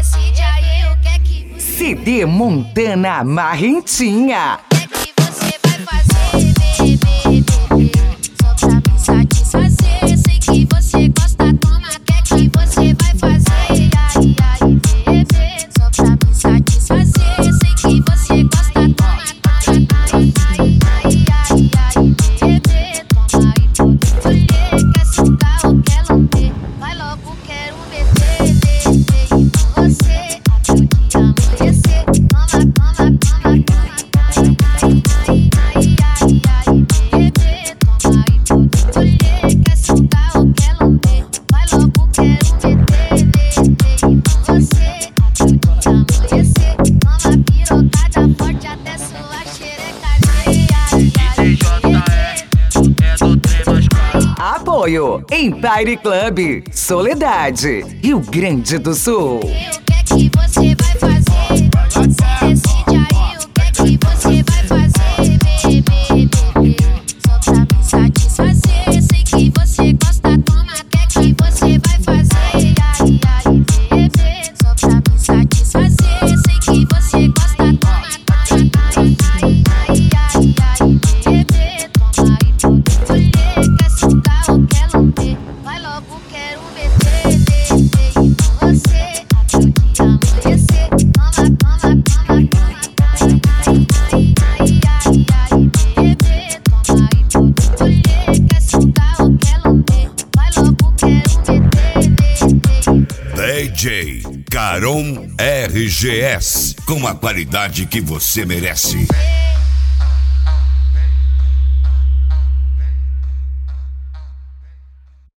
decide aí o que é que você CD Montana Marrentinha. O que é que você vai fazer, bebê, só pra me satisfazer. Sei que você gosta, toma, o que é que você vai fazer? Ai, ai, bebê, só pra me satisfazer. Sei que você gosta, toma, ai, ai, ai, ai, ai, bebê, toma e pode escolher. Quer sugar ou quer lamber? Vai logo, quero meter, meter em você até o dia amanhecer. Toma, toma, toma, toma, ai, ai, ai, ai, bebê, toma e pode escolher. Quer sugar ou quer lamber? Vai logo, quero meter, meter em você até o dia amanhecer. Toma pirocada forte até sua xereca arder. Ai, ai, É do trem mais caro. Apoio Empire Club, Soledade, Rio Grande do Sul. o que é que você vai fazer? Você decide aí o que é que você vai fazer, bebê, só pra me satisfazer. Sei que você gosta, toma, o que é que você vai fazer? Ai, ai, bebê, só pra me satisfazer. Sei que você gosta, toma, ai, ai, ai, ai, ai, bebê, toma e pode escolher. Quer sugar ou quer lamber? Vai logo, quero meter, meter em você até o dia amanhecer. Toma, toma, toma, toma, ai, ai, ai, ai, ai, bebê, toma e pode escolher. Quer sugar ou quer lamber? Vai logo, quero meter, meter. DJ Caron RGS, com a qualidade que você merece.